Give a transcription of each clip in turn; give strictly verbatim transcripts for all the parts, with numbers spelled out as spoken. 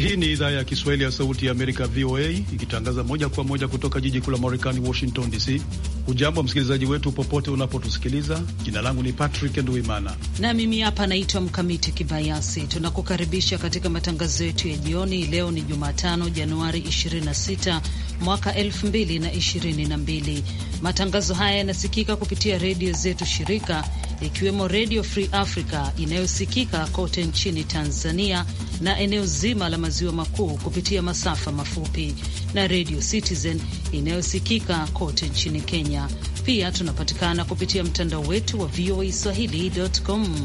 Hii ni idhaa ya Kiswahili ya Sauti ya Amerika, V O A, ikitangaza moja kwa moja kutoka jiji kuu la Marekani, Washington D C. Ujambo msikilizaji wetu popote unapotusikiliza. Jina langu ni Patrick Nduimana na mimi hapa naitwa Mkamiti Kibayasi. Tunakukaribisha katika matangazo yetu ya jioni. Leo ni Jumatano, Januari ishirini na sita mwaka elfu mbili na ishirini na mbili. Matangazo haya yanasikika kupitia redio zetu shirika, ikiwemo Radio Free Africa inayosikika kote nchini Tanzania na eneo zima la maziwa makuu kupitia masafa mafupi, na Radio Citizen inayosikika kote nchini Kenya. Pia tunapatikana kupitia mtandao wetu wa V O A Swahili dot com.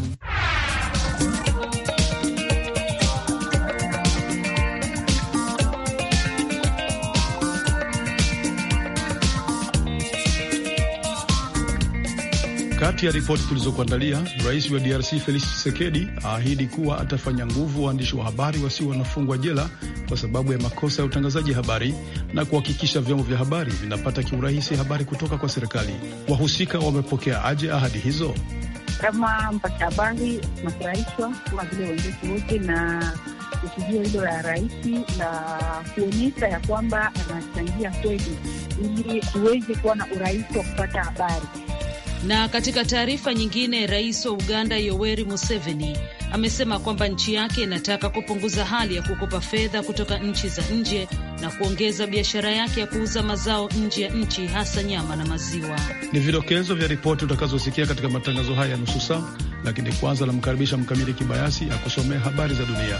Kati ya ripoti tulizokuandalia, rais wa D R C Felix Tshisekedi aahidi kuwa atafanya nguvu waandishi wa habari wasio wanafungwa jela kwa sababu ya makosa ya utangazaji habari na kuhakikisha vyombo vya habari vinapata kiurahisi habari kutoka kwa serikali. Wahusika wamepokea aje ahadi hizo? Kama mpasha habari tunafurahishwa kama vile wenzetu wote na ukijua hilo la rais la kuonyesha ya kwamba anachangia kweli ili tuweze kuwa na urahisi wa kupata habari. Na katika taarifa nyingine, rais wa Uganda Yoweri Museveni amesema kwamba nchi yake inataka kupunguza hali ya kukopa fedha kutoka nchi za nje na kuongeza biashara yake ya kuuza mazao nje ya nchi, hasa nyama na maziwa. Ni vidokezo vya ripoti utakazosikia katika matangazo haya ya nusu saa, lakini kwanza namkaribisha Mkamili Kibayasi akusomea habari za dunia.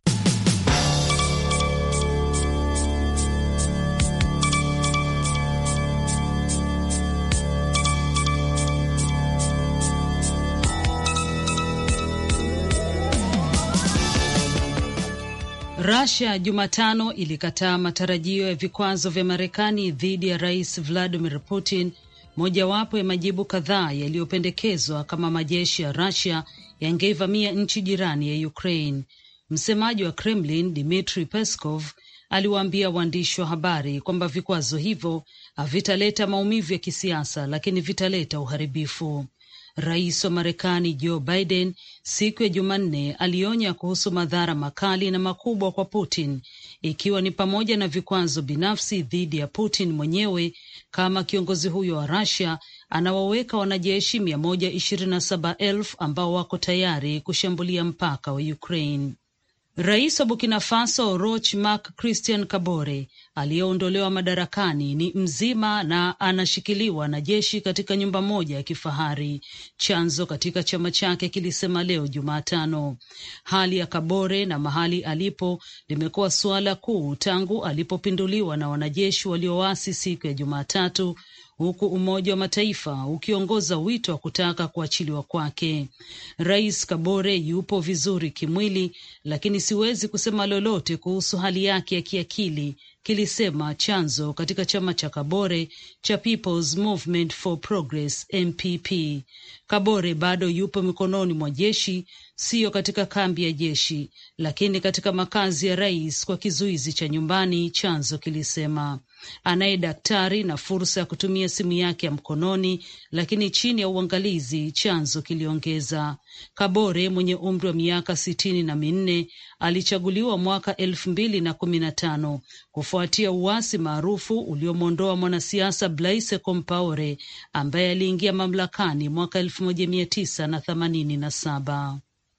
Russia Jumatano ilikataa matarajio ya vikwazo vya Marekani dhidi ya Rais Vladimir Putin, mojawapo ya majibu kadhaa yaliyopendekezwa kama majeshi ya Russia yangeivamia nchi jirani ya Ukraine. Msemaji wa Kremlin Dmitry Peskov aliwaambia waandishi wa habari kwamba vikwazo hivyo havitaleta maumivu ya kisiasa, lakini vitaleta uharibifu. Rais wa Marekani Joe Biden siku ya Jumanne alionya kuhusu madhara makali na makubwa kwa Putin, ikiwa ni pamoja na vikwazo binafsi dhidi ya Putin mwenyewe, kama kiongozi huyo wa Russia anawaweka wanajeshi mia moja ishirini na saba elfu ambao wako tayari kushambulia mpaka wa Ukraine. Rais wa Burkina Faso Roch Marc Christian Kabore aliyeondolewa madarakani ni mzima na anashikiliwa na jeshi katika nyumba moja ya kifahari, chanzo katika chama chake kilisema leo Jumatano. Hali ya Kabore na mahali alipo limekuwa suala kuu tangu alipopinduliwa na wanajeshi walioasi siku ya Jumatatu, huku Umoja wa Mataifa ukiongoza wito wa kutaka kuachiliwa kwake. Rais Kabore yupo vizuri kimwili, lakini siwezi kusema lolote kuhusu hali yake ya kiakili, kilisema chanzo katika chama cha Kabore cha People's Movement for Progress M P P. Kabore bado yupo mikononi mwa jeshi, siyo katika kambi ya jeshi, lakini katika makazi ya rais kwa kizuizi cha nyumbani, chanzo kilisema. Anaye daktari na fursa ya kutumia simu yake ya mkononi, lakini chini ya uangalizi, chanzo kiliongeza. Kabore mwenye umri wa miaka sitini na minne alichaguliwa mwaka elfu mbili na kumi na tano kufuatia uasi maarufu uliomwondoa mwanasiasa Blaise Compaore ambaye aliingia mamlakani mwaka elfu moja mia tisa na themanini na saba.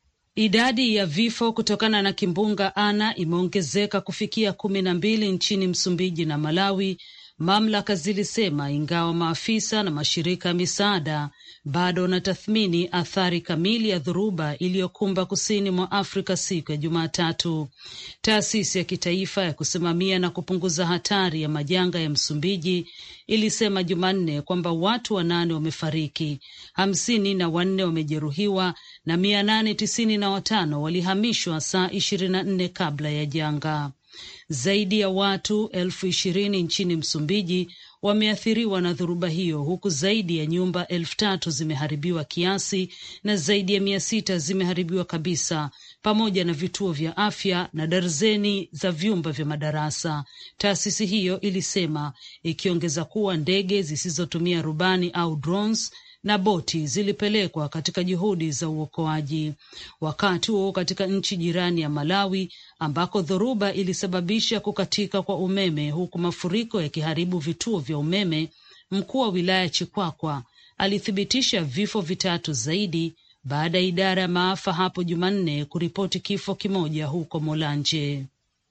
Idadi ya vifo kutokana na kimbunga Ana imeongezeka kufikia kumi na mbili nchini Msumbiji na Malawi, mamlaka zilisema, ingawa maafisa na mashirika ya misaada bado wanatathmini athari kamili ya dhoruba iliyokumba kusini mwa Afrika siku ya Jumatatu. Taasisi ya kitaifa ya kusimamia na kupunguza hatari ya majanga ya Msumbiji ilisema Jumanne kwamba watu wanane wamefariki, hamsini na wanne wamejeruhiwa na mia nane tisini na watano walihamishwa saa ishirini na nne kabla ya janga. Zaidi ya watu elfu ishirini nchini Msumbiji wameathiriwa na dhoruba hiyo, huku zaidi ya nyumba elfu tatu zimeharibiwa kiasi na zaidi ya mia sita zimeharibiwa kabisa, pamoja na vituo vya afya na darzeni za vyumba vya madarasa, taasisi hiyo ilisema, ikiongeza kuwa ndege zisizotumia rubani au drones na boti zilipelekwa katika juhudi za uokoaji. Wakati huo katika nchi jirani ya Malawi ambako dhoruba ilisababisha kukatika kwa umeme huku mafuriko yakiharibu vituo vya umeme, mkuu wa wilaya Chikwakwa alithibitisha vifo vitatu zaidi baada ya idara ya maafa hapo Jumanne kuripoti kifo kimoja huko Mulanje.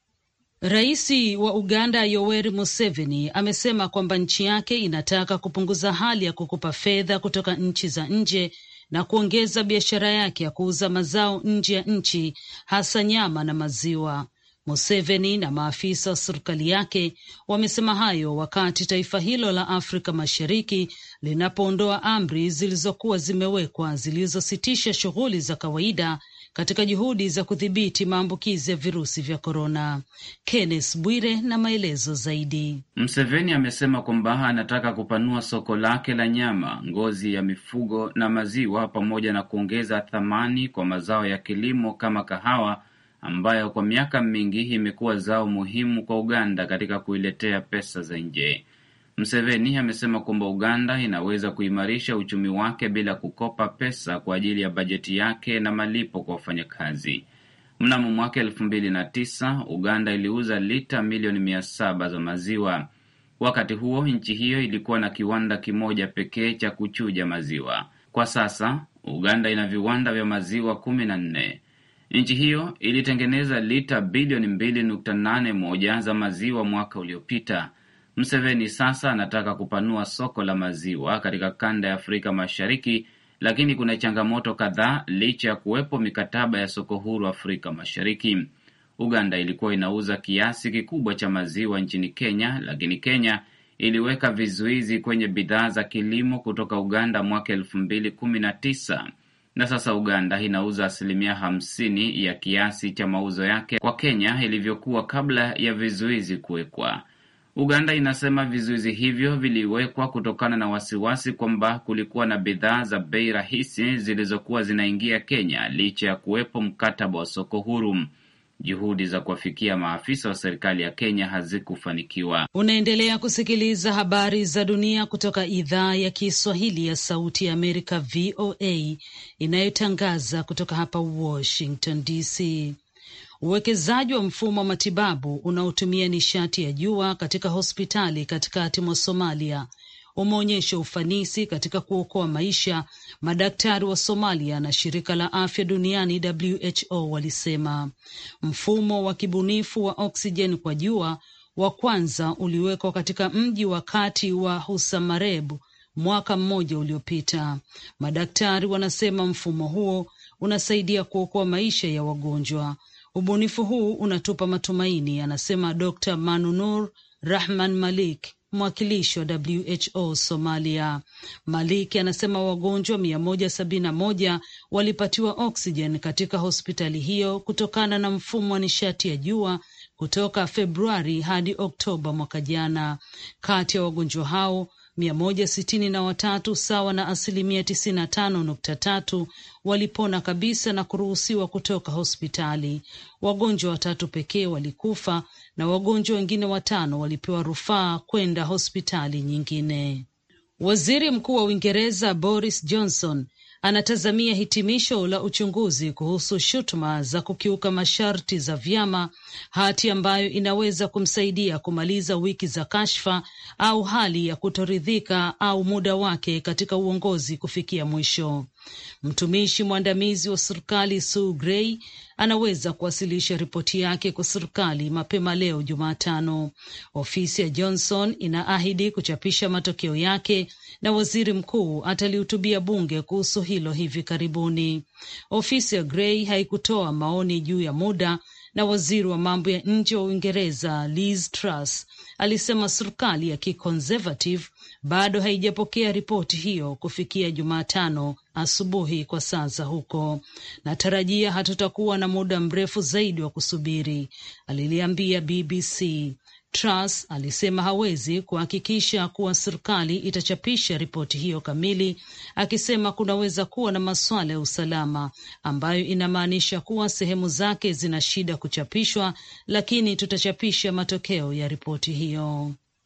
Raisi wa Uganda Yoweri Museveni amesema kwamba nchi yake inataka kupunguza hali ya kukopa fedha kutoka nchi za nje na kuongeza biashara yake ya kuuza mazao nje ya nchi, hasa nyama na maziwa. Museveni na maafisa wa serikali yake wamesema hayo wakati taifa hilo la Afrika Mashariki linapoondoa amri zilizokuwa zimewekwa zilizositisha shughuli za kawaida katika juhudi za kudhibiti maambukizi ya virusi vya korona. Kenneth Bwire na maelezo zaidi. Museveni amesema kwamba anataka kupanua soko lake la nyama, ngozi ya mifugo na maziwa, pamoja na kuongeza thamani kwa mazao ya kilimo kama kahawa, ambayo kwa miaka mingi imekuwa zao muhimu kwa Uganda katika kuiletea pesa za nje. Museveni amesema kwamba Uganda inaweza kuimarisha uchumi wake bila kukopa pesa kwa ajili ya bajeti yake na malipo kwa wafanyakazi. Mnamo mwaka elfu mbili na tisa, Uganda iliuza lita milioni mia saba za maziwa. Wakati huo nchi hiyo ilikuwa na kiwanda kimoja pekee cha kuchuja maziwa. Kwa sasa Uganda ina viwanda vya maziwa kumi na nne. Nchi hiyo ilitengeneza lita bilioni mbili nukta nane moja za maziwa mwaka uliopita. Museveni sasa anataka kupanua soko la maziwa katika kanda ya Afrika Mashariki, lakini kuna changamoto kadhaa licha ya kuwepo mikataba ya soko huru Afrika Mashariki. Uganda ilikuwa inauza kiasi kikubwa cha maziwa nchini Kenya, lakini Kenya iliweka vizuizi kwenye bidhaa za kilimo kutoka Uganda mwaka elfu mbili kumi na tisa. Na sasa Uganda inauza asilimia hamsini ya kiasi cha mauzo yake kwa Kenya ilivyokuwa kabla ya vizuizi kuwekwa. Uganda inasema vizuizi hivyo viliwekwa kutokana na wasiwasi kwamba kulikuwa na bidhaa za bei rahisi zilizokuwa zinaingia Kenya licha ya kuwepo mkataba wa soko huru. Juhudi za kuwafikia maafisa wa serikali ya Kenya hazikufanikiwa. Unaendelea kusikiliza habari za dunia kutoka idhaa ya Kiswahili ya Sauti ya Amerika V O A inayotangaza kutoka hapa Washington D C. Uwekezaji wa mfumo wa matibabu unaotumia nishati ya jua katika hospitali katikati mwa Somalia umeonyesha ufanisi katika kuokoa maisha, madaktari wa Somalia na shirika la afya duniani W H O walisema. Mfumo wa kibunifu wa oksijeni kwa jua wa kwanza uliwekwa katika mji wa kati wa Husamareb mwaka mmoja uliopita. Madaktari wanasema mfumo huo unasaidia kuokoa maisha ya wagonjwa. Ubunifu huu unatupa matumaini, anasema Doctor Manunur Rahman Malik, mwakilishi wa W H O Somalia. Malik anasema wagonjwa mia moja sabini na moja walipatiwa oksijeni katika hospitali hiyo kutokana na mfumo wa nishati ya jua kutoka Februari hadi Oktoba mwaka jana. Kati ya wagonjwa hao mia moja sitini na watatu, sawa na asilimia tisini na tano nukta tatu, walipona kabisa na kuruhusiwa kutoka hospitali. Wagonjwa watatu pekee walikufa na wagonjwa wengine watano walipewa rufaa kwenda hospitali nyingine. Waziri Mkuu wa Uingereza Boris Johnson anatazamia hitimisho la uchunguzi kuhusu shutuma za kukiuka masharti za vyama, hati ambayo inaweza kumsaidia kumaliza wiki za kashfa au hali ya kutoridhika au muda wake katika uongozi kufikia mwisho. Mtumishi mwandamizi wa serikali Sue Gray anaweza kuwasilisha ripoti yake kwa serikali mapema leo Jumatano. Ofisi ya Johnson inaahidi kuchapisha matokeo yake na waziri mkuu atalihutubia bunge kuhusu hilo hivi karibuni. Ofisi ya Gray haikutoa maoni juu ya muda, na waziri wa mambo ya nje wa Uingereza Liz Truss alisema serikali ya kiconservative bado haijapokea ripoti hiyo kufikia Jumatano asubuhi kwa saa za huko. Natarajia hatutakuwa na muda mrefu zaidi wa kusubiri, aliliambia B B C. Truss alisema hawezi kuhakikisha kuwa serikali itachapisha ripoti hiyo kamili, akisema kunaweza kuwa na masuala ya usalama ambayo inamaanisha kuwa sehemu zake zina shida kuchapishwa, lakini tutachapisha matokeo ya ripoti hiyo.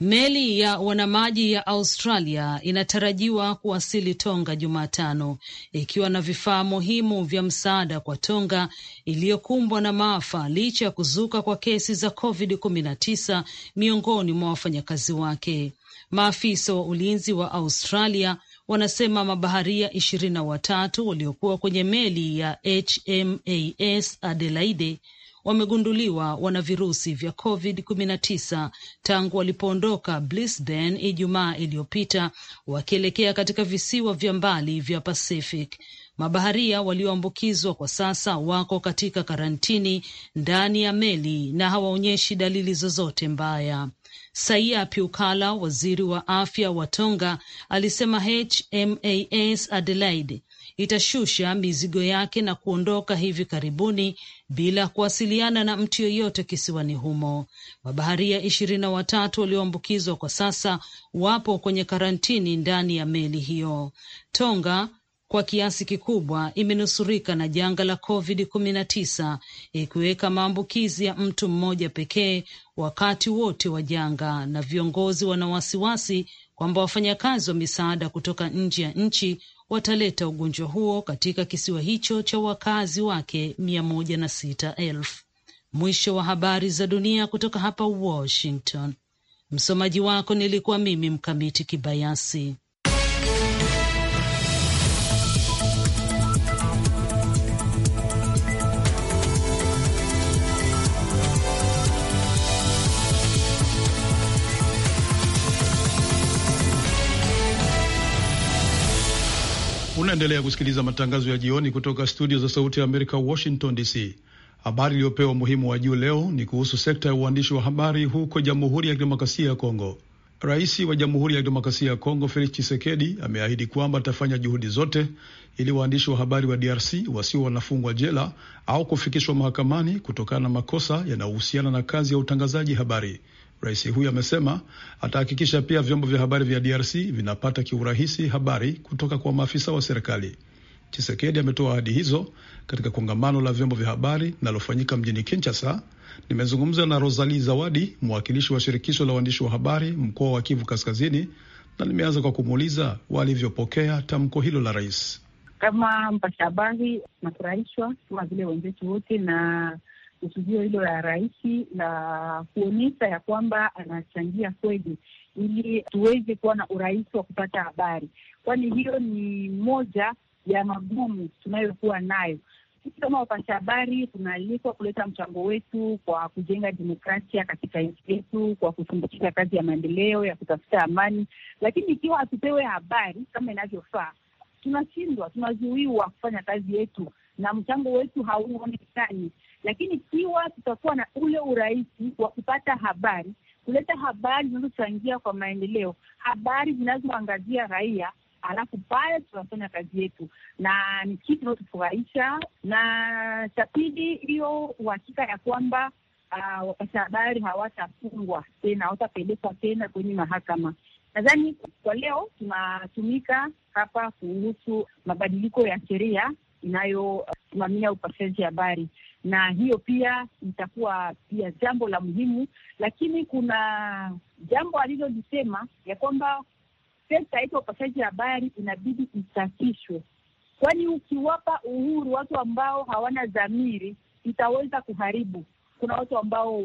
Meli ya wanamaji ya Australia inatarajiwa kuwasili Tonga Jumatano ikiwa na vifaa muhimu vya msaada kwa Tonga iliyokumbwa na maafa licha ya kuzuka kwa kesi za covid kumi na tisa miongoni mwa wafanyakazi wake. Maafisa wa ulinzi wa Australia wanasema mabaharia ishirini na watatu waliokuwa kwenye meli ya H M A S Adelaide wamegunduliwa wana virusi vya covid kumi na tisa tangu walipoondoka Brisbane Ijumaa iliyopita wakielekea katika visiwa vya mbali vya Pacific. Mabaharia walioambukizwa kwa sasa wako katika karantini ndani ya meli na hawaonyeshi dalili zozote mbaya. Saia Piukala, waziri wa afya wa Tonga, alisema H M A S Adelaide itashusha mizigo yake na kuondoka hivi karibuni bila kuwasiliana na mtu yeyote kisiwani humo. Mabaharia ishirini na watatu walioambukizwa kwa sasa wapo kwenye karantini ndani ya meli hiyo. Tonga kwa kiasi kikubwa imenusurika na janga la covid kumi na tisa, ikiweka maambukizi ya mtu mmoja pekee wakati wote wa janga, na viongozi wana wasiwasi kwamba wafanyakazi wa misaada kutoka nje ya nchi wataleta ugonjwa huo katika kisiwa hicho cha wakazi wake mia moja na sita elfu. Mwisho wa habari za dunia kutoka hapa Washington. Msomaji wako nilikuwa mimi Mkamiti Kibayasi. Unaendelea kusikiliza matangazo ya jioni kutoka studio za Sauti ya Amerika, Washington D C. Habari iliyopewa umuhimu wa juu leo ni kuhusu sekta ya uandishi wa habari huko Jamhuri ya Kidemokrasia ya Kongo. Rais wa Jamhuri ya Kidemokrasia ya Kongo Felix Tshisekedi ameahidi kwamba atafanya juhudi zote ili waandishi wa habari wa D R C wasio wanafungwa jela au kufikishwa mahakamani kutokana na makosa yanayohusiana na kazi ya utangazaji habari. Rais huyu amesema atahakikisha pia vyombo vya habari vya D R C vinapata kiurahisi habari kutoka kwa maafisa wa serikali. Tshisekedi ametoa ahadi hizo katika kongamano la vyombo vya habari linalofanyika mjini Kinshasa. Nimezungumza na Rosalie Zawadi, mwakilishi wa shirikisho la waandishi wa habari mkoa wa Kivu Kaskazini, na nimeanza kwa kumuuliza walivyopokea tamko hilo la rais. Kama mpasha habari nafurahishwa kama vile wenzetu wote na kusudio hilo la rais la kuonyesha ya kwamba anachangia kweli ili tuweze kuwa na urahisi wa kupata habari, kwani hiyo ni moja ya magumu tunayokuwa nayo. Sisi kama wapasha habari tunaalikwa kuleta mchango wetu kwa kujenga demokrasia katika nchi yetu, kwa kutumbukiza kazi ya maendeleo ya kutafuta amani, lakini ikiwa hatupewe habari kama inavyofaa, tunashindwa, tunazuiwa kufanya kazi yetu na mchango wetu hauonekani. Lakini ikiwa tutakuwa na ule urahisi wa kupata habari, kuleta habari zinazochangia kwa maendeleo, habari zinazoangazia raia, alafu pale tunafanya kazi yetu, na ni kitu kinachofurahisha. Na cha pili, hiyo uhakika ya kwamba uh, wapasha habari hawatafungwa tena, hawatapelekwa tena kwenye mahakama. Nadhani kwa leo tunatumika hapa kuhusu mabadiliko ya sheria inayosimamia uh, upashaji habari, na hiyo pia itakuwa pia jambo la muhimu. Lakini kuna jambo alilolisema ya kwamba sekta yetu ya upashaji habari inabidi isafishwe, kwani ukiwapa uhuru watu ambao hawana dhamiri itaweza kuharibu. Kuna watu ambao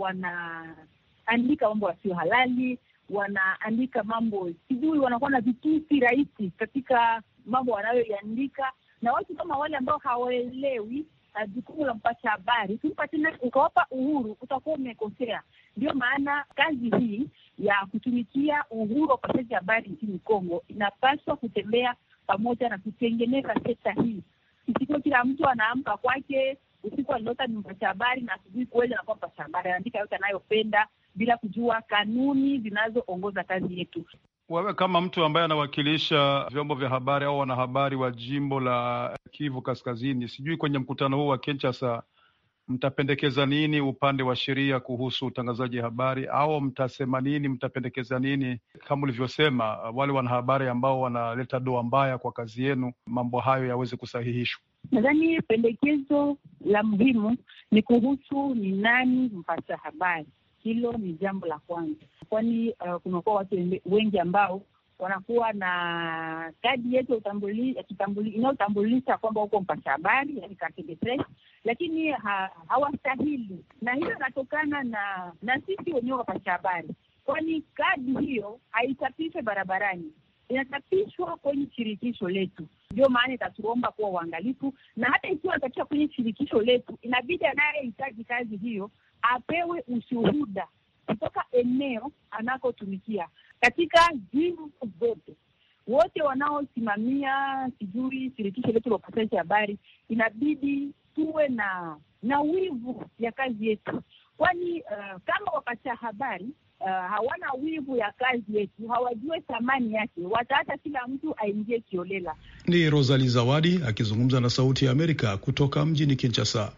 wanaandika mambo yasiyo halali, wanaandika mambo sijui, wanakuwa na vitusi rahisi katika mambo wanayoandika, na watu kama wale ambao hawaelewi jukumu la mpasha habari, kumpa tena ukawapa uhuru, utakuwa umekosea. Ndio maana kazi hii ya kutumikia uhuru wa upashaji habari nchini Kongo inapaswa kutembea pamoja na kutengeneza sekta hii. Isikuwe kila mtu anaamka kwake, usiku alilota ni mpasha habari na asubuhi kweli anakuwa mpasha habari, anaandika yote anayopenda bila kujua kanuni zinazoongoza kazi yetu. Wewe kama mtu ambaye anawakilisha vyombo vya habari au wanahabari wa jimbo la Kivu Kaskazini, sijui kwenye mkutano huu wa Kinshasa mtapendekeza nini upande wa sheria kuhusu utangazaji habari, au mtasema nini, mtapendekeza nini kama ulivyosema wale wanahabari ambao wanaleta doa mbaya kwa kazi yenu, mambo hayo yaweze kusahihishwa? Nadhani pendekezo la muhimu ni kuhusu ni nani mpasha habari. Hilo ni jambo la kwanza, kwani uh, kunakuwa watu wengi ambao wanakuwa na kadi yetu ya kitambulisho inayotambulisha kwamba uko mpasha habari, yani carte de presse, lakini ha, hawastahili, na hiyo inatokana na na sisi wenyewe wapasha habari, kwani kadi hiyo haichapishwe barabarani, inachapishwa kwenye shirikisho letu. Ndio maana itatuomba kuwa uangalifu, na hata ikiwa inachapishwa kwenye shirikisho letu, inabidi anayehitaji kazi hiyo apewe ushuhuda kutoka eneo anakotumikia katika jimbo zote. Wote wanaosimamia sijui shirikisho letu la upashaji habari, inabidi tuwe na na wivu ya kazi yetu, kwani uh, kama wapasha habari uh, hawana wivu ya kazi yetu, hawajue thamani yake, wataacha kila mtu aingie kiolela. Ni Rosalie Zawadi akizungumza na Sauti ya Amerika kutoka mjini Kinshasa.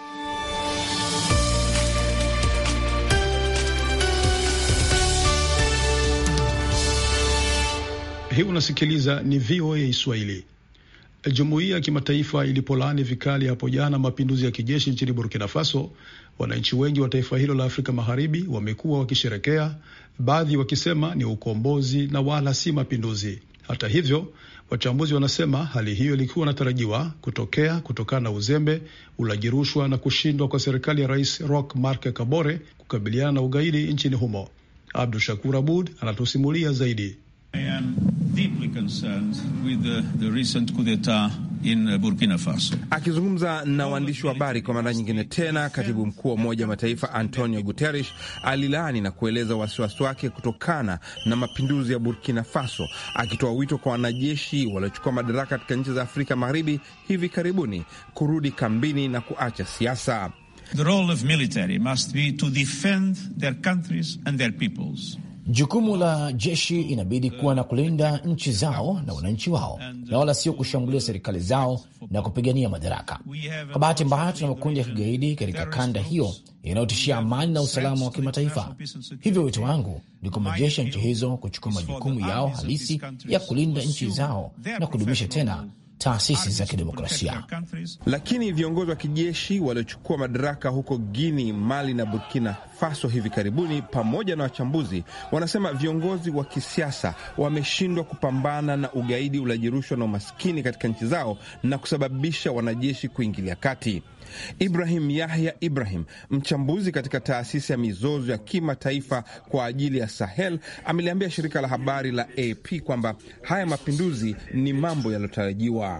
Hii unasikiliza ni V O A Swahili. Jumuiya ya kimataifa ilipolaani vikali hapo jana mapinduzi ya kijeshi nchini Burkina Faso, wananchi wengi wa taifa hilo la Afrika Magharibi wamekuwa wakisherekea, baadhi wakisema ni ukombozi na wala si mapinduzi. Hata hivyo, wachambuzi wanasema hali hiyo ilikuwa inatarajiwa kutokea kutokana na uzembe, ulaji rushwa na kushindwa kwa serikali ya Rais Roch Marc Kabore kukabiliana na ugaidi nchini humo. Abdul Shakur Abud anatusimulia zaidi. I am deeply concerned with the, the recent coup d'etat in Burkina Faso. Akizungumza na waandishi wa habari kwa mara nyingine tena, katibu mkuu wa Umoja wa Mataifa Antonio Guterres alilaani na kueleza wasiwasi wake kutokana na mapinduzi ya Burkina Faso, akitoa wito kwa wanajeshi waliochukua madaraka katika nchi za Afrika Magharibi hivi karibuni kurudi kambini na kuacha siasa. The role of military must be to defend their countries and their peoples. Jukumu la jeshi inabidi kuwa na kulinda nchi zao na wananchi wao, na wala sio kushambulia serikali zao na kupigania madaraka. Kwa bahati mbaya, tuna makundi ya kigaidi katika kanda hiyo yanayotishia amani na usalama wa kimataifa. Hivyo wito wangu ni kwa majeshi ya nchi hizo kuchukua majukumu yao halisi ya kulinda nchi zao na kudumisha tena taasisi za kidemokrasia. Lakini viongozi wa kijeshi waliochukua madaraka huko Guinea, Mali na Burkina Faso hivi karibuni, pamoja na wachambuzi, wanasema viongozi wa kisiasa wameshindwa kupambana na ugaidi, ulaji rushwa na umaskini katika nchi zao na kusababisha wanajeshi kuingilia kati. Ibrahim Yahya Ibrahim, mchambuzi katika taasisi ya mizozo ya kimataifa kwa ajili ya Sahel, ameliambia shirika la habari la A P kwamba haya mapinduzi ni mambo yaliyotarajiwa.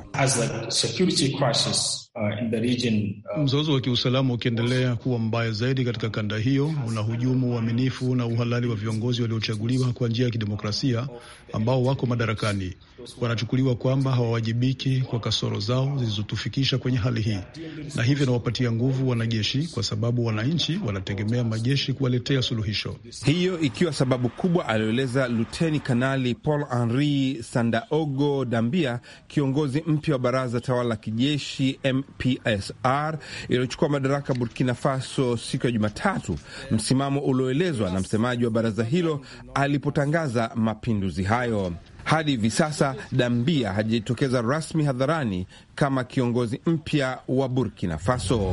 Uh, mzozo wa kiusalama ukiendelea kuwa mbaya zaidi katika kanda hiyo, unahujumu uaminifu na uhalali wa viongozi waliochaguliwa kwa njia ya kidemokrasia ambao wako madarakani. Wanachukuliwa kwamba hawawajibiki kwa kasoro zao zilizotufikisha kwenye hali hii, na hivyo nawapatia nguvu wanajeshi, kwa sababu wananchi wanategemea majeshi kuwaletea suluhisho. Hiyo ikiwa sababu kubwa, alioeleza Luteni Kanali Paul Henri Sandaogo Dambia, kiongozi mpya wa baraza tawala la kijeshi M P S R iliyochukua madaraka Burkina Faso siku ya Jumatatu, msimamo ulioelezwa na msemaji wa baraza hilo alipotangaza mapinduzi hayo. Hadi hivi sasa Dambia hajitokeza rasmi hadharani kama kiongozi mpya wa Burkina Faso.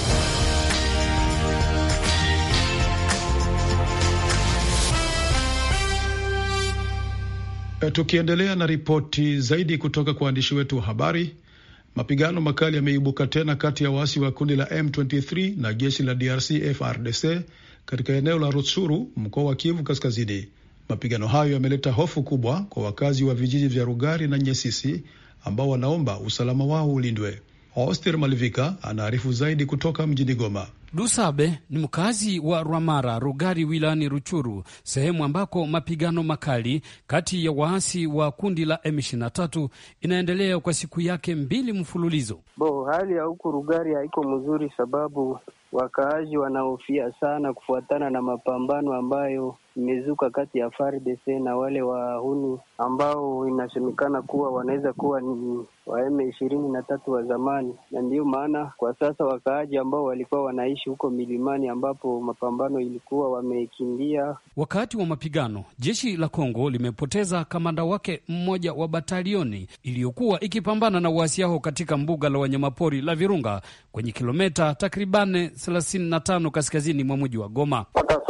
Tukiendelea na ripoti zaidi kutoka kwa waandishi wetu wa habari, mapigano makali yameibuka tena kati ya waasi wa kundi la M ishirini na tatu na jeshi la D R C F A R D C katika eneo la Rutshuru, mkoa wa Kivu Kaskazini. Mapigano hayo yameleta hofu kubwa kwa wakazi wa vijiji vya Rugari na Nyesisi ambao wanaomba usalama wao ulindwe. Oster Malivika anaarifu zaidi kutoka mjini Goma. Dusabe ni mkazi wa Rwamara, Rugari wilani Ruchuru, sehemu ambako mapigano makali kati ya waasi wa kundi la M ishirini na tatu inaendelea kwa siku yake mbili mfululizo. Bo, hali ya huku Rugari haiko mzuri, sababu wakaaji wanahofia sana kufuatana na mapambano ambayo imezuka kati ya F A R D C na wale wahuni ambao inasemekana kuwa wanaweza kuwa ni wa M ishirini na tatu wa zamani, na ndiyo maana kwa sasa wakaaji ambao walikuwa wanaishi huko milimani ambapo mapambano ilikuwa wamekimbia. Wakati wa mapigano, jeshi la Kongo limepoteza kamanda wake mmoja wa batalioni iliyokuwa ikipambana na waasi hao katika mbuga la wanyamapori la Virunga kwenye kilomita takribani thelathini na tano kaskazini mwa mji wa Goma. Mpaka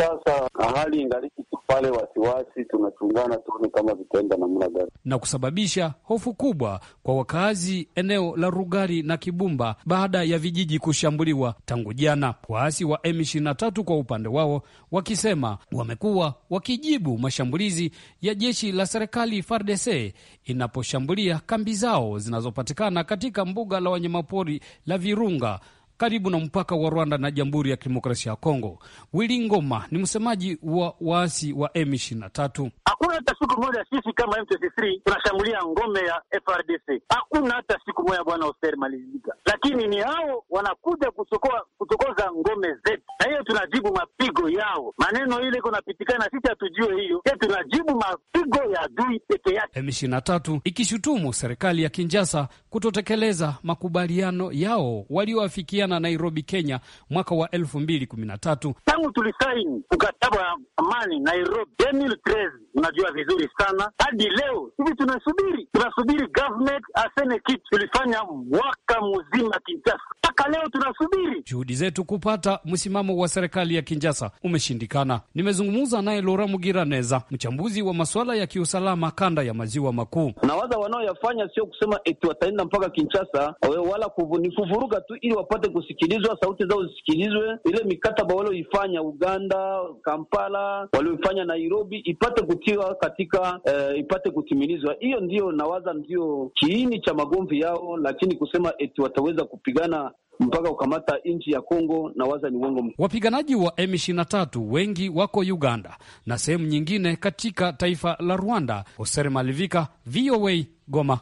sasa hali ingaliki tu pale wasiwasi, tunachungana tuone kama vitaenda namna gani, na kusababisha hofu kubwa kwa wakazi eneo la Rugari na Kibumba baada ya vijiji kushambuliwa tangu jana. Waasi wa M ishirini na tatu kwa upande wao wakisema wamekuwa wakijibu mashambulizi ya jeshi la serikali F A R D C inaposhambulia kambi zao zinazopatikana katika mbuga la wanyamapori la Virunga karibu na mpaka wa Rwanda na Jamhuri ya Kidemokrasia ya Kongo. Willy Ngoma ni msemaji wa waasi wa M ishirini na tatu. Hakuna hata siku moja sisi kama M ishirini na tatu tunashambulia ngome ya F A R D C. Hakuna hata siku moja, bwana Oster Malivika. Lakini ni hao wanakuja kusokoa kutokoza ngome zetu. Na hiyo tunajibu mapigo yao. Maneno ile iko napitikana, sisi hatujue hiyo. Sisi tunajibu mapigo ya adui peke yake. M ishirini na tatu ikishutumu serikali ya Kinshasa kutotekeleza makubaliano yao walioafikiana na Nairobi, Kenya mwaka wa elfu mbili kumi na tatu. Tangu tulisaini mkataba wa amani Nairobi elfu mbili kumi na tatu, unajua vizuri sana, hadi leo hivi tunasubiri tunasubiri government aseme kitu. Tulifanya mwaka mzima Kinshasa, mpaka leo tunasubiri. Juhudi zetu kupata msimamo wa serikali ya Kinshasa umeshindikana. Nimezungumza naye Laura Mugiraneza, mchambuzi wa masuala ya kiusalama kanda ya maziwa makuu. Na waza wanaoyafanya sio kusema eti wataenda mpaka Kinshasa wala kuvuruga tu ili wapate kusikilizwa, sauti zao zisikilizwe. Ile mikataba walioifanya Uganda, Kampala, walioifanya Nairobi ipate kutiwa katika eh, ipate kutimilizwa. Hiyo ndio nawaza ndio kiini cha magomvi yao, lakini kusema eti wataweza kupigana mpaka ukamata nchi ya Kongo na waza ni uongo. Wapiganaji wa M ishirini na tatu wengi wako Uganda na sehemu nyingine katika taifa la Rwanda. Oser Malivika, V O A, Goma.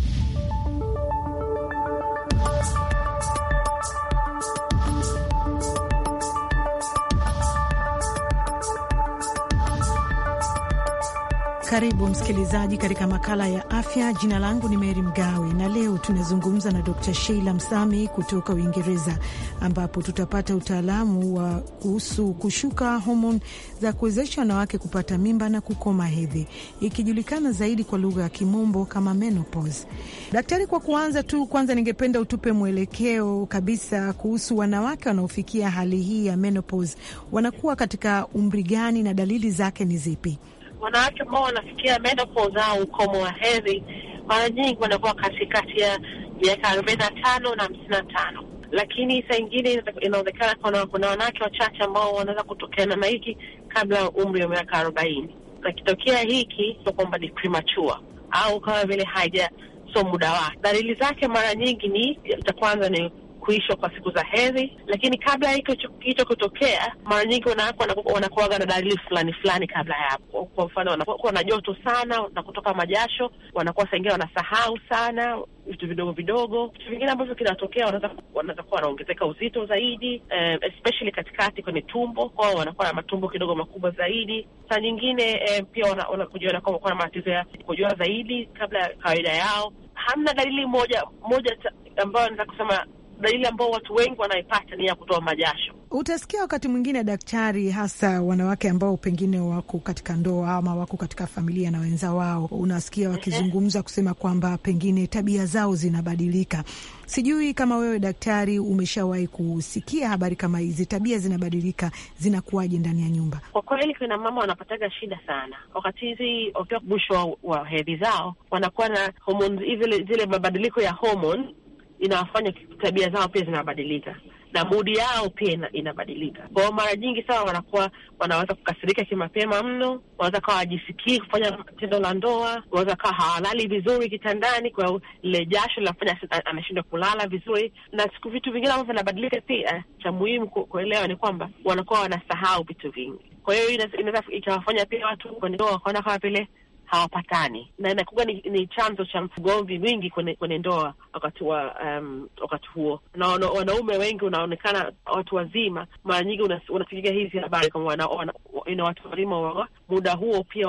Karibu msikilizaji katika makala ya afya. Jina langu ni Mary Mgawe na leo tunazungumza na Dokta Sheila Msami kutoka Uingereza, ambapo tutapata utaalamu wa kuhusu kushuka homoni za kuwezesha wanawake kupata mimba na kukoma hedhi, ikijulikana zaidi kwa lugha ya Kimombo kama menopause. Daktari, kwa kuanza tu, kwanza ningependa utupe mwelekeo kabisa kuhusu wanawake wanaofikia hali hii ya menopause, wanakuwa katika umri gani na dalili zake ni zipi? Wanawake ambao wanafikia menopause au ukomo wa hedhi mara nyingi wanakuwa katikati ya miaka arobaini na tano na hamsini na tano, lakini saa ingine inaonekana kuna, kuna wanawake wachache ambao wanaweza kutokana na hiki kabla ya umri wa miaka arobaini. Na kitokea hiki sio kwamba ni premature au kama vile haija so muda wake. Dalili zake mara nyingi ni ya kwanza ni kuishwa kwa siku za hedhi, lakini kabla hiko hicho kutokea mara nyingi wanawake wanakuwa na dalili fulani fulani kabla ya hapo. Kwa mfano wanakuwa na joto sana na kutoka majasho, wanakuwa sengine wanasahau sana vitu vidogo vidogo. Vitu vingine ambavyo kinatokea, wanaweza wanaweza kuwa wanaongezeka uzito zaidi, um, especially katikati kwenye tumbo, kwa wanakuwa na matumbo kidogo makubwa zaidi. Saa nyingine um, pia wanakuja wana wanakuwa na matatizo ya kujua zaidi kabla ya kawaida yao. Hamna dalili moja moja ambayo naweza kusema dalili ambao watu wengi wanaipata ni ya kutoa majasho. Utasikia wakati mwingine daktari, hasa wanawake ambao pengine wako katika ndoa ama wako katika familia na wenza wao, unasikia wakizungumza kusema kwamba pengine tabia zao zinabadilika. Sijui kama wewe daktari umeshawahi kusikia habari kama hizi, tabia zinabadilika, zinakuwaje ndani ya nyumba? Kwa kweli kuna mama wanapataga shida sana wakati hizi wakiwa mwisho wa, wa hedhi zao, wanakuwa na hormones, zile zile mabadiliko ya hormone inawafanya tabia zao pia zinabadilika na mudi yao pia inabadilika. Kwa mara nyingi sana wanakuwa wanaweza kukasirika kimapema mno, wanaweza kawa hajisikii kufanya tendo la ndoa, wanaweza kawa hawalali vizuri kitandani, kwa ile jasho linafanya anashindwa kulala vizuri, na siku vitu vingine ambavyo vinabadilika pia. Cha muhimu kuelewa ni kwamba wanakuwa wanasahau vitu vingi. Kwa hiyo inaweza ikawafanya pia watu kwenye ndoa wakaona kama vile hawapatani, na inakuwa ni, ni chanzo cha mgomvi mwingi kwenye, kwenye ndoa wakati wa um, wakati huo. Na wana, wanaume wengi unaonekana watu wazima mara nyingi unasikia hizi habari kama wana, wana, wana watu wazima wa muda huo pia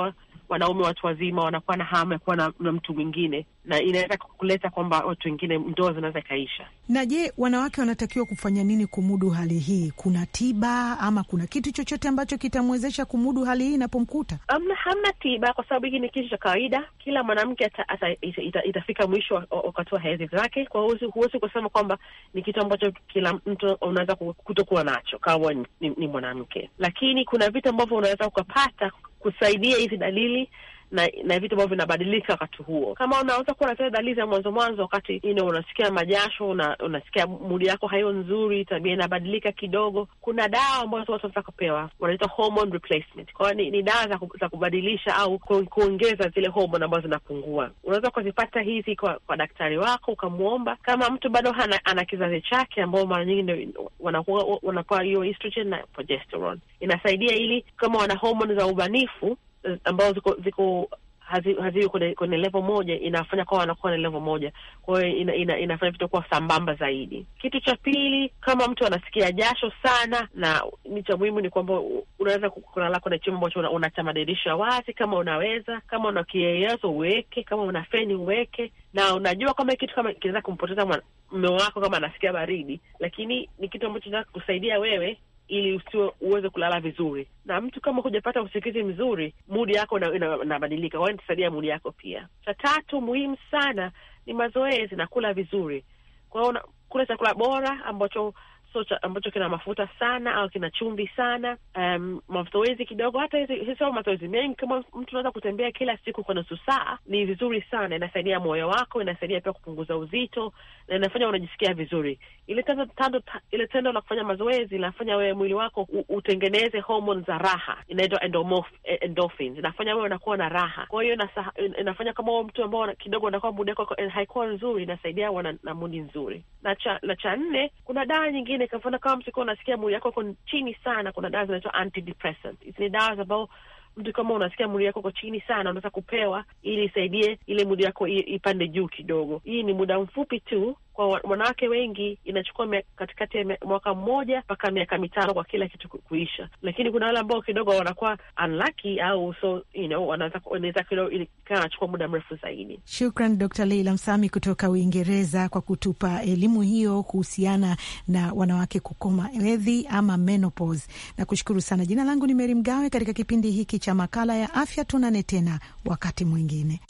wanaume watu wazima wanakuwa na hamu ya kuwa na, na mtu mwingine, na inaweza kuleta kwamba watu wengine ndoa zinaweza kaisha. Na je, wanawake wanatakiwa kufanya nini kumudu hali hii? Kuna tiba ama kuna kitu chochote ambacho kitamwezesha kumudu hali hii inapomkuta? Hamna, hamna tiba, kwa sababu hii ni kitu cha kawaida. Kila mwanamke ita, ita, ita, ita, itafika mwisho wakati wa hedhi zake. Kwa hiyo huwezi kusema kwamba ni kitu ambacho kila mtu unaweza kutokuwa nacho kama ni, ni, ni mwanamke, lakini kuna vitu ambavyo unaweza ukapata kusaidia hizi dalili na na vitu ambavyo vinabadilika wakati huo. Kama unaweza kuwa na dalili za mwanzo mwanzo, wakati ino unasikia majasho, una, unasikia mudi yako hayo nzuri, tabia inabadilika kidogo, kuna dawa ambazo watu wanataka kupewa, wanaita hormone replacement. Kwa ni, ni dawa za, za kubadilisha au ku, kuongeza zile hormone ambazo zinapungua. Unaweza kuzipata hizi kwa, kwa daktari wako ukamuomba. Kama mtu bado hana, ana kizazi chake ambao mara nyingi wanakuwa wanapewa hiyo estrogen na progesterone, inasaidia ili kama wana hormone za ubanifu ambao ziko ziko haziwi hazi kwenye, kwenye level moja, inafanya kwa wanakuwa na level moja. Kwa hiyo ina, ina, inafanya vitu kwa sambamba zaidi. Kitu cha pili, kama mtu anasikia jasho sana, na ni cha muhimu ni kwamba unaweza kulala kwenye chumba ambacho una, una madirisha wazi kama unaweza, kama una kiyeyezo uweke, kama una feni uweke, na unajua kama kitu kama kinaweza kumpoteza mume wako kama anasikia baridi, lakini ni kitu ambacho kinaweza kusaidia wewe ili usiwe uweze kulala vizuri. Na mtu kama hujapata usingizi mzuri, mood yako inabadilika, ina, ina wanisaidia mood yako pia. Cha tatu muhimu sana ni mazoezi na kula vizuri. Kwa hiyo kula chakula bora ambacho so cha, ambacho kina mafuta sana au kina chumvi sana. Um, mazoezi kidogo, hata hizi sio mazoezi mengi, kama mtu anaweza kutembea kila siku kwa nusu saa, ni vizuri sana. Inasaidia moyo wako, inasaidia pia kupunguza uzito, na inafanya unajisikia vizuri. Ile tendo tando ile tendo la kufanya mazoezi inafanya wewe mwili wako u, utengeneze hormones za raha, inaitwa endorphins. Inafanya wewe unakuwa na raha. Kwa hiyo inafanya kama wewe mtu ambao kidogo unakuwa mood yako haikuwa nzuri, inasaidia wana na mood nzuri. Na cha na cha nne, kuna dawa nyingine kama kama msiko unasikia mwili yako uko chini sana, kuna dawa zinaitwa antidepressant. Hizi ni dawa ambazo mtu kama unasikia mwili yako uko chini sana, unaweza kupewa ili isaidie ile mwili yako ipande juu kidogo. Hii ni muda mfupi tu. Kwa wanawake wengi inachukua katikati ya mwaka mmoja mpaka miaka mitano kwa kila kitu kuisha, lakini kuna wale ambao kidogo wanakuwa unlucky au so you know wanaweza wanaweza kidogo kana chukua muda mrefu zaidi. Shukran Doctor Leila Msami kutoka Uingereza kwa kutupa elimu hiyo kuhusiana na wanawake kukoma hedhi ama menopause. Na kushukuru sana. Jina langu ni Mary Mgawe. Katika kipindi hiki cha makala ya afya tunane tena wakati mwingine.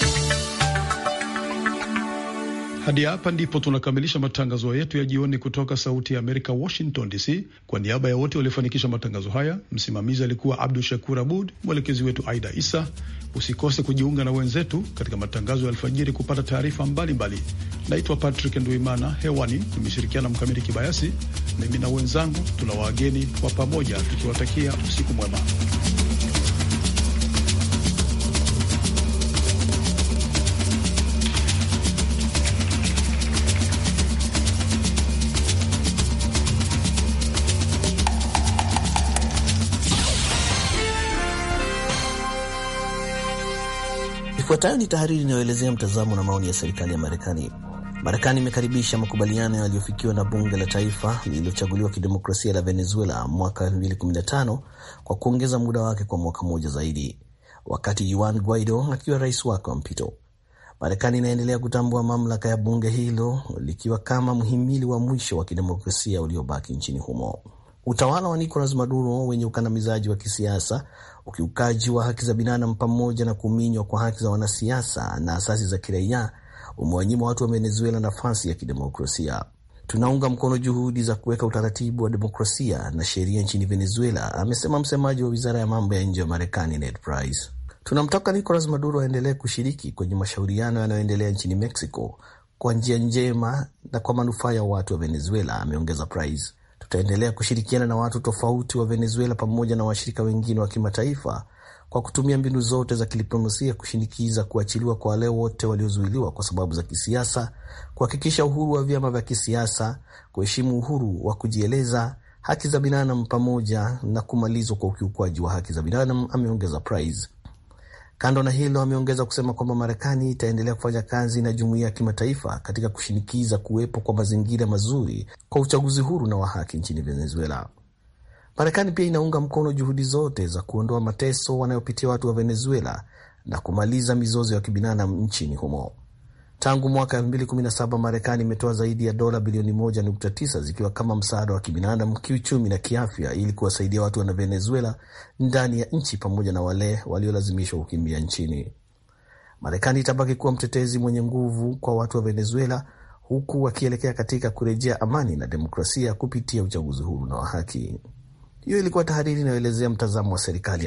Hadi hapa ndipo tunakamilisha matangazo yetu ya jioni kutoka Sauti ya Amerika, Washington D C. Kwa niaba ya wote waliofanikisha matangazo haya, msimamizi alikuwa Abdul Shakur Abud, mwelekezi wetu Aida Isa. Usikose kujiunga na wenzetu katika matangazo ya alfajiri kupata taarifa mbalimbali. Naitwa Patrick Nduimana, hewani nimeshirikiana Mkamiti Kibayasi. Mimi na wenzangu tuna wageni kwa pamoja tukiwatakia usiku mwema. Ifuatayo ni tahariri inayoelezea mtazamo na maoni ya serikali ya Marekani. Marekani imekaribisha makubaliano yaliyofikiwa na bunge la taifa lililochaguliwa kidemokrasia la Venezuela mwaka elfu mbili kumi na tano kwa kuongeza muda wake kwa mwaka mmoja zaidi, wakati Juan Guaido akiwa rais wake wa mpito. Marekani inaendelea kutambua mamlaka ya bunge hilo likiwa kama mhimili wa mwisho wa kidemokrasia uliobaki nchini humo. Utawala wa Nicolas Maduro wenye ukandamizaji wa kisiasa, ukiukaji wa haki za binadamu pamoja na kuminywa kwa haki za wanasiasa na asasi za kiraia umewanyima watu wa Venezuela nafasi ya kidemokrasia. Tunaunga mkono juhudi za kuweka utaratibu wa demokrasia na sheria nchini Venezuela, amesema msemaji wa Wizara ya Mambo ya Nje ya Marekani Ned Price. Tunamtaka Nicolas Maduro aendelee kushiriki kwenye mashauriano yanayoendelea nchini Mexico kwa njia njema na kwa manufaa ya watu wa Venezuela, ameongeza Price. Tutaendelea kushirikiana na watu tofauti wa Venezuela pamoja na washirika wengine wa kimataifa kwa kutumia mbinu zote za kidiplomasia kushinikiza kuachiliwa kwa wale wote waliozuiliwa kwa sababu za kisiasa, kuhakikisha uhuru wa vyama vya kisiasa, kuheshimu uhuru wa kujieleza, haki za binadamu pamoja na kumalizwa kwa ukiukwaji wa haki za binadamu, ameongeza Price. Kando na hilo, ameongeza kusema kwamba Marekani itaendelea kufanya kazi na jumuiya ya kimataifa katika kushinikiza kuwepo kwa mazingira mazuri kwa uchaguzi huru na wa haki nchini Venezuela. Marekani pia inaunga mkono juhudi zote za kuondoa mateso wanayopitia watu wa Venezuela, na kumaliza mizozo ya kibinadamu nchini humo. Tangu mwaka elfu mbili kumi na saba Marekani imetoa zaidi ya dola bilioni moja nukta tisa zikiwa kama msaada wa kibinadamu, kiuchumi na kiafya ili kuwasaidia watu wa Venezuela ndani ya nchi pamoja na wale waliolazimishwa kukimbia nchini. Marekani itabaki kuwa mtetezi mwenye nguvu kwa watu wa Venezuela huku wakielekea katika kurejea amani na demokrasia kupitia uchaguzi huru na wa haki. Hiyo ilikuwa tahariri inayoelezea mtazamo wa serikali.